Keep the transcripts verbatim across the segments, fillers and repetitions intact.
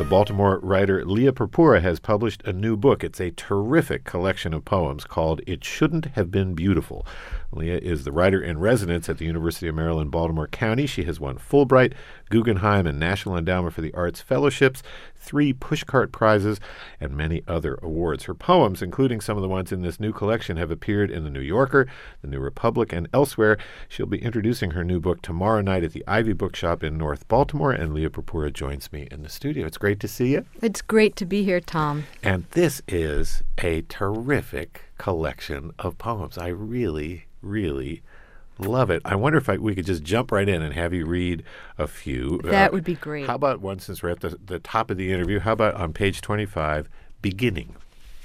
The Baltimore writer Leah Purpura has published a new book. It's a terrific collection of poems called It Shouldn't Have Been Beautiful. Leah is the writer in residence at the University of Maryland, Baltimore County. She has won Fulbright, Guggenheim, and National Endowment for the Arts fellowships, three Pushcart prizes, and many other awards. Her poems, including some of the ones in this new collection, have appeared in The New Yorker, The New Republic, and elsewhere. She'll be introducing her new book tomorrow night at the Ivy Bookshop in North Baltimore, and Leah Purpura joins me in the studio. It's great to see you. It's great to be here, Tom. And this is a terrific collection of poems. I really, really love it. I wonder if I, we could just jump right in and have you read a few. That uh, would be great. How about one, since we're at the, the top of the interview, how about on page twenty-five, Beginning?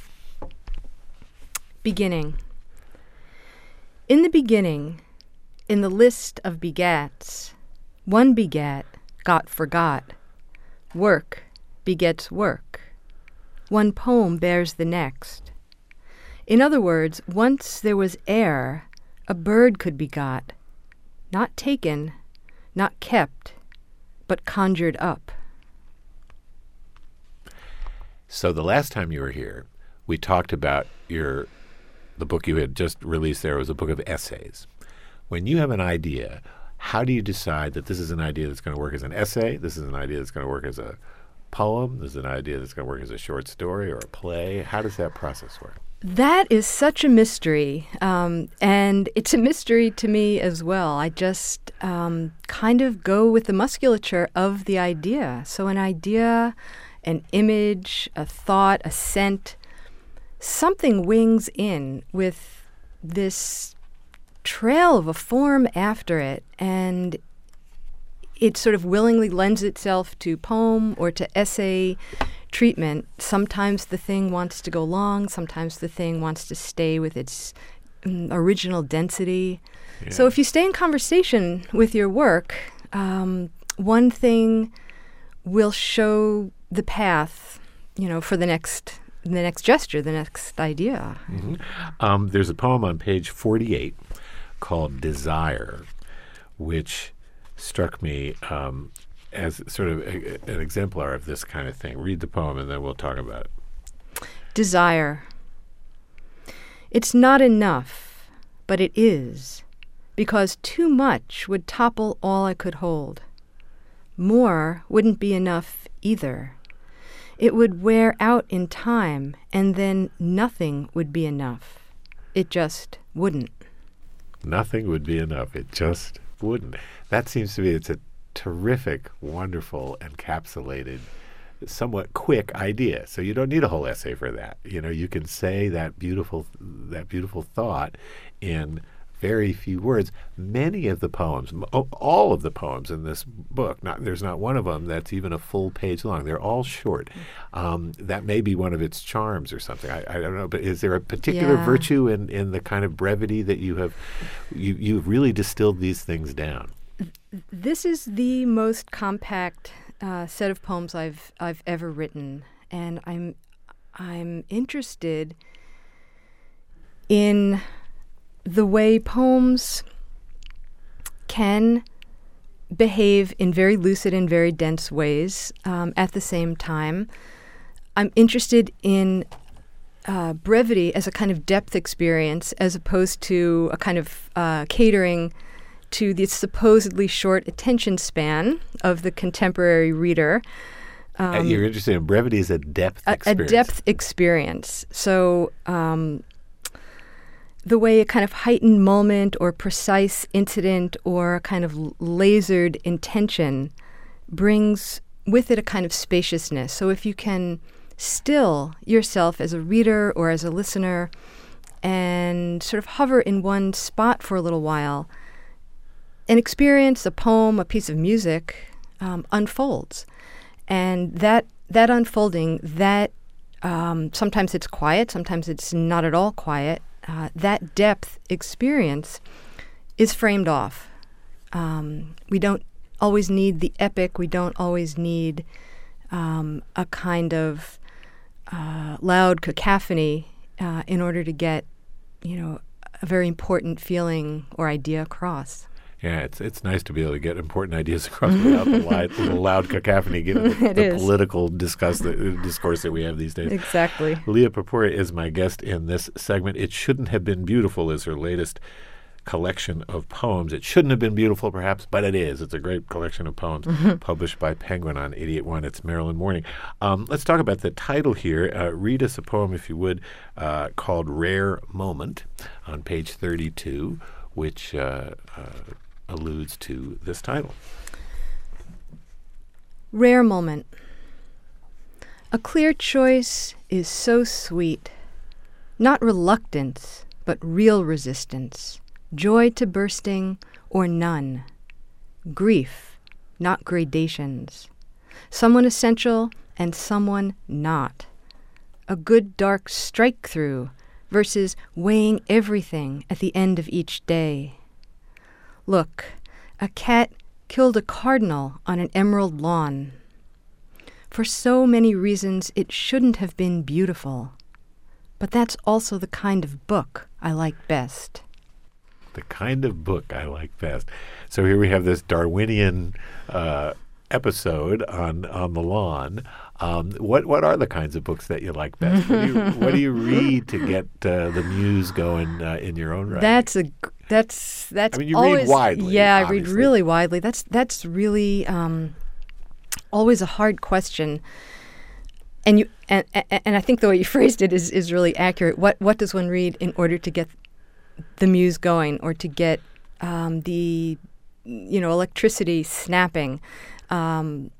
Beginning. In the beginning, in the list of begats, one begat got forgot. Work begets work. One poem bears the next. In other words, once there was air, a bird could be got, not taken, not kept, but conjured up. So the last time you were here, we talked about your the book you had just released. There was a book of essays. When you have an idea, how do you decide that this is an idea that's going to work as an essay, this is an idea that's going to work as a poem, this is an idea that's going to work as a short story or a play? How does that process work? That is such a mystery, um, and it's a mystery to me as well. I just um, kind of go with the musculature of the idea. So an idea, an image, a thought, a scent, something wings in with this trail of a form after it, and it sort of willingly lends itself to poem or to essay treatment. Sometimes the thing wants to go long, sometimes the thing wants to stay with its um, original density. Yeah. So if you stay in conversation with your work, um, one thing will show the path, you know, for the next the next gesture, the next idea. Mm-hmm. Um, there's a poem on page forty-eight called Desire, which struck me um, as sort of a, an exemplar of this kind of thing. Read the poem and then we'll talk about it. Desire. It's not enough, but it is, because too much would topple all I could hold. More wouldn't be enough either. It would wear out in time, and then nothing would be enough. It just wouldn't. Nothing would be enough. It just wouldn't. That seems to me it's a terrific, wonderful, encapsulated, somewhat quick idea. So you don't need a whole essay for that. You know, you can say that beautiful, that beautiful thought in very few words. Many of the poems, all of the poems in this book, not, there's not one of them that's even a full page long. They're all short. Um, that may be one of its charms or something. I, I don't know, but is there a particular yeah. virtue in, in the kind of brevity that you have, you, you've really distilled these things down? This is the most compact uh, set of poems I've I've ever written, and I'm I'm interested in the way poems can behave in very lucid and very dense ways um, at the same time. I'm interested in uh, brevity as a kind of depth experience as opposed to a kind of uh, catering to the supposedly short attention span of the contemporary reader. Um, uh, you're interested in brevity as a depth a, experience. A depth experience. So um, the way a kind of heightened moment or precise incident or a kind of lasered intention brings with it a kind of spaciousness. So if you can still yourself as a reader or as a listener and sort of hover in one spot for a little while, an experience, a poem, a piece of music um, unfolds. And that that unfolding, that um, sometimes it's quiet, sometimes it's not at all quiet, uh, that depth experience is framed off. Um, we don't always need the epic. We don't always need um, a kind of uh, loud cacophony uh, in order to get, you know, a very important feeling or idea across. Yeah, it's it's nice to be able to get important ideas across without the, light, the loud cacophony, given the, the political discuss, the, uh, discourse that we have these days. Exactly. Leah Purpura is my guest in this segment. It Shouldn't Have Been Beautiful is her latest collection of poems. It shouldn't have been beautiful, perhaps, but it is. It's a great collection of poems mm-hmm. published by Penguin on eighty-eight point one. It's Maryland Morning. Um, let's talk about the title here. Uh, read us a poem, if you would, uh, called Rare Moment on page thirty-two, which uh, uh, alludes to this title. Rare moment. A clear choice is so sweet, not reluctance, but real resistance, joy to bursting or none, grief, not gradations, someone essential and someone not, a good dark strike through versus weighing everything at the end of each day. Look, a cat killed a cardinal on an emerald lawn. For so many reasons, it shouldn't have been beautiful. But that's also the kind of book I like best. The kind of book I like best. So here we have this Darwinian uh, episode on, on the lawn. Um, what what are the kinds of books that you like best? What do you, what do you read to get uh, the muse going uh, in your own writing? That's a that's that's. I mean, you always, read widely. Yeah, obviously. I read really widely. That's that's really um, always a hard question. And you and and I think the way you phrased it is is really accurate. What what does one read in order to get the muse going, or to get um, the you know electricity snapping? Um,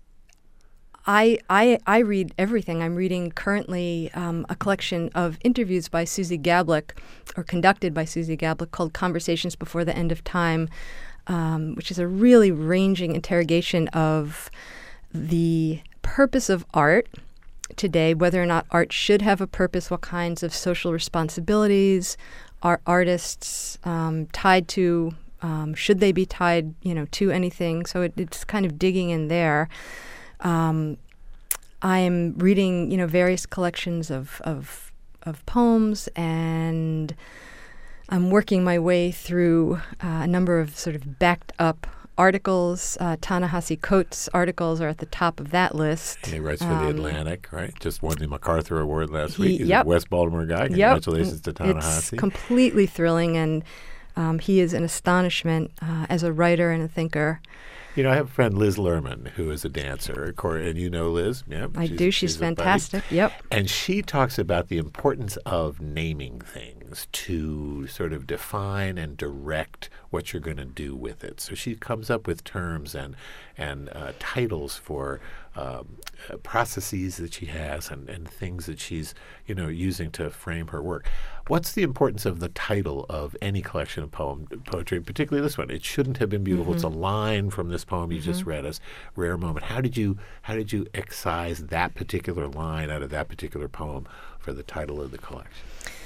I, I I read everything. I'm reading currently um, a collection of interviews by Susie Gablick, or conducted by Susie Gablick, called Conversations Before the End of Time, um, which is a really ranging interrogation of the purpose of art today, whether or not art should have a purpose, what kinds of social responsibilities are artists um, tied to, um, should they be tied, you know, to anything? So it, it's kind of digging in there. Um, I'm reading, you know, various collections of, of of poems, and I'm working my way through uh, a number of sort of backed up articles. Uh, Ta-Nehisi Coates' articles are at the top of that list. He writes for um, The Atlantic, right? Just won the MacArthur Award last he, week. He's yep. a West Baltimore guy. Yep. Congratulations to Ta-Nehisi. It's completely thrilling, and um, he is an astonishment uh, as a writer and a thinker. You know, I have a friend, Liz Lerman, who is a dancer, and you know Liz. Yeah, I she's, do. She's, she's fantastic. Yep. And she talks about the importance of naming things to sort of define and direct what you're going to do with it. So she comes up with terms and and uh, titles for um, uh, processes that she has and, and things that she's, you know, using to frame her work. What's the importance of the title of any collection of poem poetry, particularly this one? It Shouldn't Have Been Beautiful. Mm-hmm. It's a line from this poem you mm-hmm. just read us, Rare Moment. How did you how did you excise that particular line out of that particular poem for the title of the collection?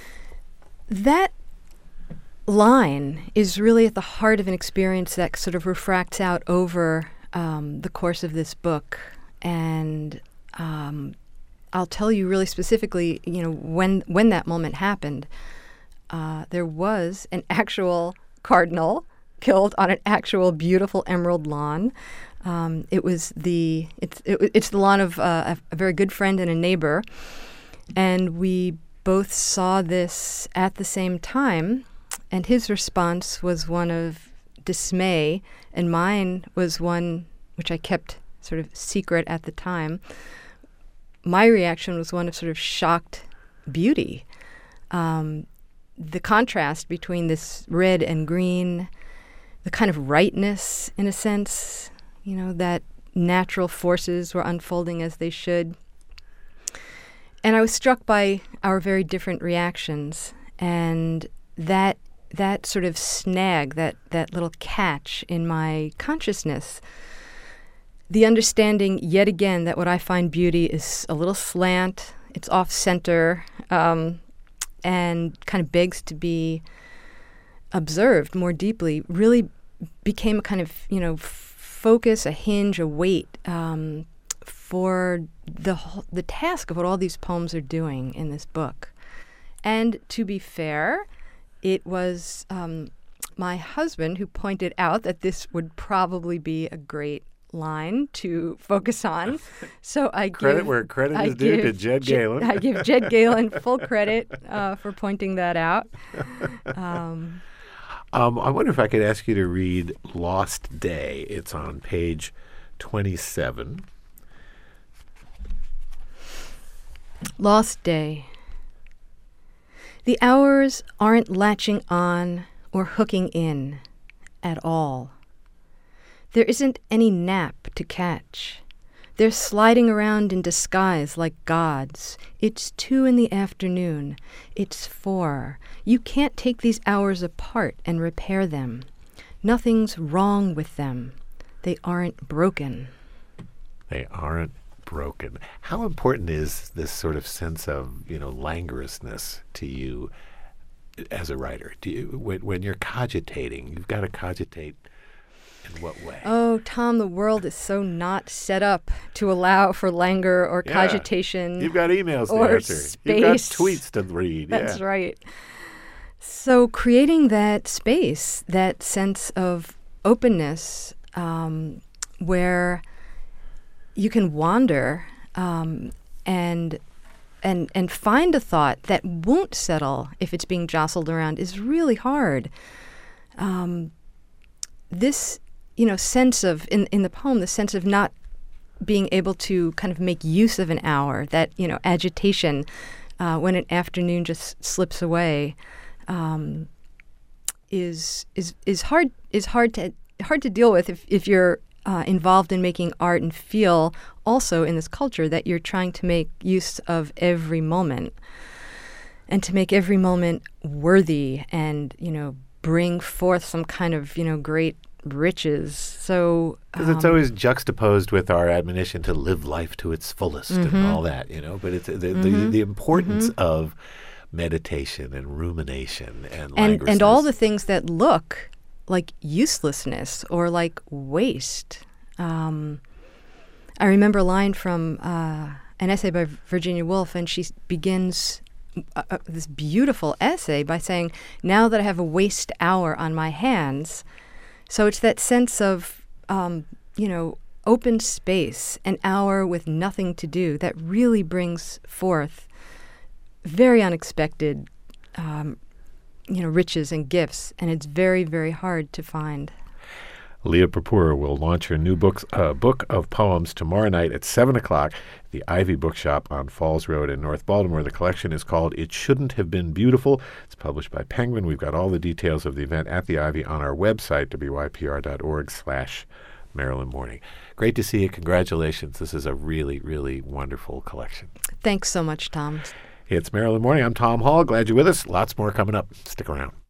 That line is really at the heart of an experience that sort of refracts out over um, the course of this book. And um, I'll tell you really specifically, you know, when when that moment happened, uh, there was an actual cardinal killed on an actual beautiful emerald lawn. Um, it was the it's it, it's the lawn of uh, a, a very good friend and a neighbor, and we both saw this at the same time. And his response was one of dismay, and mine was one which I kept sort of secret at the time. My reaction was one of sort of shocked beauty. Um, the contrast between this red and green, the kind of rightness, in a sense, you know, that natural forces were unfolding as they should. And I was struck by our very different reactions, and that that sort of snag, that, that little catch in my consciousness, the understanding yet again that what I find beauty is a little slant, it's off-center, um, and kind of begs to be observed more deeply, really became a kind of, you know, f- focus, a hinge, a weight um, for the whole, the task of what all these poems are doing in this book. And to be fair, it was um, my husband, who pointed out that this would probably be a great line to focus on. So I credit give, where credit I is due to give Jed Je- Galen. I give Jed Galen full credit uh, for pointing that out. Um, um, I wonder if I could ask you to read Lost Day. It's on page twenty-seven. Lost Day. The hours aren't latching on or hooking in at all. There isn't any nap to catch. They're sliding around in disguise like gods. It's two in the afternoon. It's four. You can't take these hours apart and repair them. Nothing's wrong with them. They aren't broken. They aren't broken. How important is this sort of sense of, you know, languorousness to you as a writer? Do you, when, when you're cogitating, you've got to cogitate in what way? Oh, Tom, the world is so not set up to allow for languor or Yeah. cogitation. You've got emails to or answer. You've got space. tweets to read. That's yeah. right. So creating that space, that sense of openness, um, where you can wander um, and and and find a thought that won't settle if it's being jostled around is really hard. Um, this, you know, sense of in in the poem, the sense of not being able to kind of make use of an hour, that, you know, agitation uh, when an afternoon just slips away, um, is is is hard is hard to hard to deal with if if you're Uh, involved in making art and feel also in this culture that you're trying to make use of every moment and to make every moment worthy and, you know, bring forth some kind of, you know, great riches. So Because it's um, always juxtaposed with our admonition to live life to its fullest Mm-hmm. and all that, you know. But it's the, the, the importance of meditation and rumination and and and all the languorousness. things that look like uselessness or like waste. Um, I remember a line from uh, an essay by Virginia Woolf, and she s- begins uh, uh, this beautiful essay by saying, "Now that I have a waste hour on my hands," so it's that sense of, um, you know, open space, an hour with nothing to do that really brings forth very unexpected um, you know, riches and gifts, and it's very, very hard to find. Leah Purpura will launch her new books, uh, book of poems tomorrow night at seven o'clock at the Ivy Bookshop on Falls Road in North Baltimore. The collection is called It Shouldn't Have Been Beautiful. It's published by Penguin. We've got all the details of the event at the Ivy on our website, w y p r dot org slash Maryland Morning. Great to see you. Congratulations. This is a really, really wonderful collection. Thanks so much, Tom. It's Maryland Morning. I'm Tom Hall. Glad you're with us. Lots more coming up. Stick around.